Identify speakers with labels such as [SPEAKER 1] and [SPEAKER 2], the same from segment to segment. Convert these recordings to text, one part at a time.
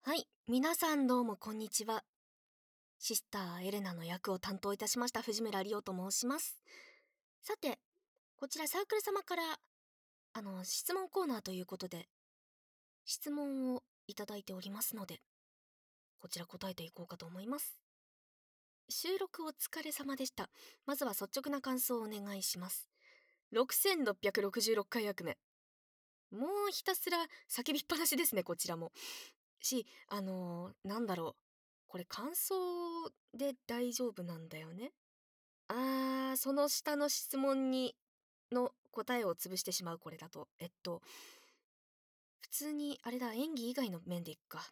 [SPEAKER 1] はい、皆さんどうもこんにちは。シスターエレナの役を担当いたしました藤村リオと申します。さて、こちらサークル様から質問コーナーということで質問をいただいておりますので、こちら答えていこうかと思います。収録お疲れ様でした。まずは率直な感想をお願いします。6666回役目。もうひたすら叫びっぱなしですね、こちらも。なんだろう。これ感想で大丈夫なんだよね。その下の質問の答えを潰してしまう、これだと。普通に、あれだ、演技以外の面でいくか。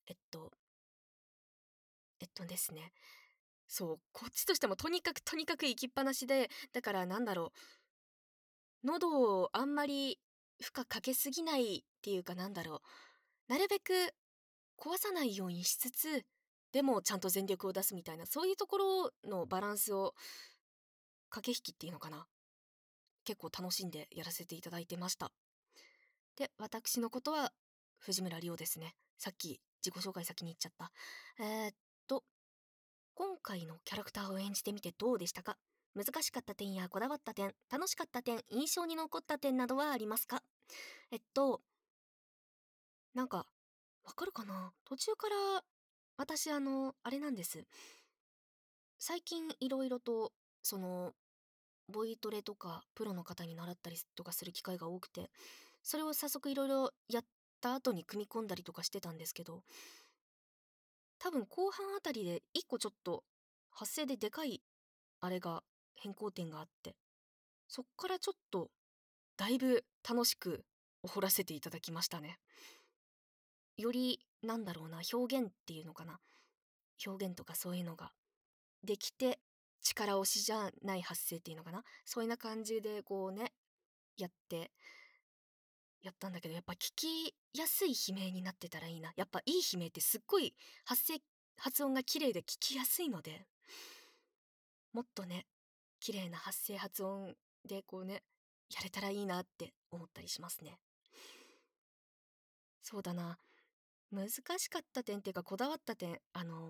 [SPEAKER 1] ですね。そう、こっちとしてもとにかく行きっぱなしで、だからなんだろう。喉をあんまり負荷かけすぎないっていうかなんだろう。なるべく壊さないようにしつつ、でもちゃんと全力を出すみたいな、そういうところのバランスを駆け引きっていうのかな、結構楽しんでやらせていただいてました。で、私のことは藤村リオですね。さっき自己紹介先に言っちゃった。えーっと今回のキャラクターを演じてみてどうでしたか？難しかった点やこだわった点、楽しかった点、印象に残った点などはありますか？なんかわかるかな、途中から私あれなんです。最近いろいろとボイトレとかプロの方に習ったりとかする機会が多くて、それを早速いろいろやった後に組み込んだりとかしてたんですけど、多分後半あたりで一個ちょっと発声ででかいあれが変更点があって、そっからちょっとだいぶ楽しくお掘らせていただきましたね。よりなんだろうな、表現っていうのかな、表現とかそういうのができて、力押しじゃない発声っていうのかな、そういうな感じでこうね、やってやったんだけど、やっぱ聞きやすい悲鳴になってたらいいな。やっぱいい悲鳴ってすっごい発音が綺麗で聞きやすいので、もっとね、綺麗な発声発音でこうね、やれたらいいなって思ったりしますね。そうだな、難しかった点っていうかこだわった点、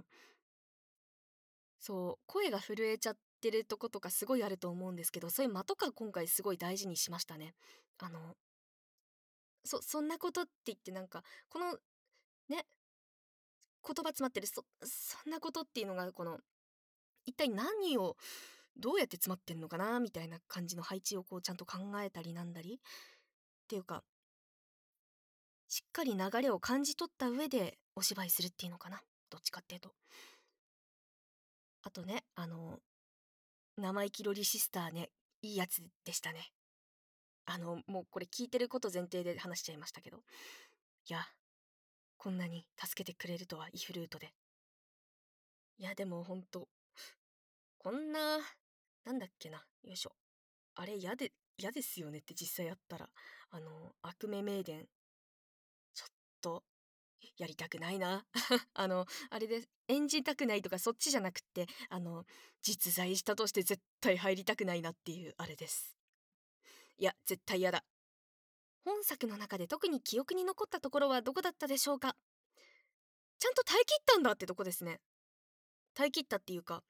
[SPEAKER 1] そう、声が震えちゃってるとことかすごいあると思うんですけど、そういう間とか今回すごい大事にしましたね。あの、そんなことって言ってなんか、このね、言葉詰まってるそんなことっていうのが一体何をどうやって詰まってんのかなみたいな感じの配置をこうちゃんと考えたりなんだりっていうか、しっかり流れを感じ取った上でお芝居するっていうのかな、どっちかっていうと。あとね、生意気ロリシスターね、いいやつでしたね。もうこれ聞いてること前提で話しちゃいましたけど、いや、こんなに助けてくれるとは、イフルートで。いやでもほんと、こんな、なんだっけな、よいしょ、あれ嫌ですよねって実際あったら、悪名名伝、ちょっとやりたくないな。あれで演じたくないとかそっちじゃなくって、実在したとして絶対入りたくないなっていうあれです。いや絶対嫌だ。本作の中で特に記憶に残ったところはどこだったでしょうか？ちゃんと耐え切ったんだってとこですね。耐え切ったっていうか、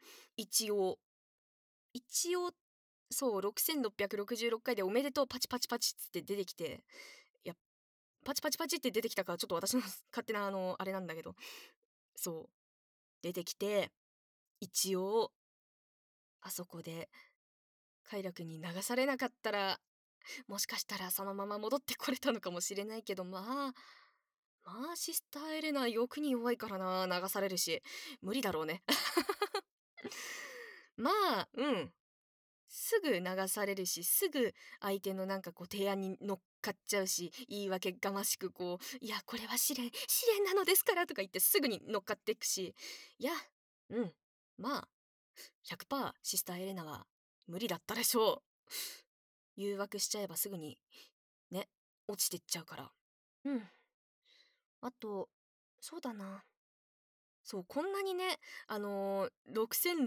[SPEAKER 1] 一応そう6666回でおめでとうパチパチパチっつって出てきて、いやパチパチパチって出てきたからちょっと私の勝手なあれなんだけど、そう出てきて、一応あそこで快楽に流されなかったら、もしかしたらそのまま戻ってこれたのかもしれないけど、まあシスターエレナ欲に弱いからな、流されるし無理だろうね。まあすぐ流されるし、すぐ相手のなんかこう提案に乗っかっちゃうし、言い訳がましくこう、いや、これは試練なのですからとか言ってすぐに乗っかっていくし、いや、まあ、100%シスターエレナは無理だったでしょう。誘惑しちゃえばすぐに、ね、落ちてっちゃうから。うん。あと、そうだな。そう、こんなに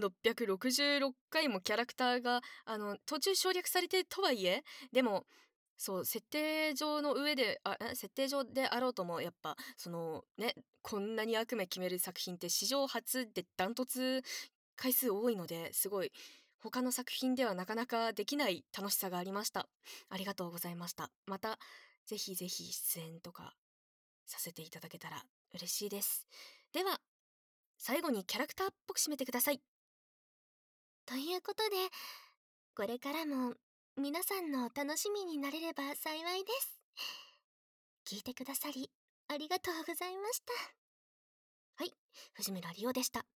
[SPEAKER 1] ね、6666回もキャラクターが、途中省略されてるとはいえ、でも、 そう、設定上の上で、設定上であろうとも、やっぱ、ね、こんなに悪夢決める作品って史上初でダントツ回数多いので、すごい、他の作品ではなかなかできない楽しさがありました。ありがとうございました。また、ぜひぜひ出演とかさせていただけたら嬉しいです。では、最後にキャラクターっぽく締めてください。
[SPEAKER 2] ということで、これからも皆さんの楽しみになれれば幸いです。聞いてくださり、ありがとうございました。
[SPEAKER 1] はい、藤村リオでした。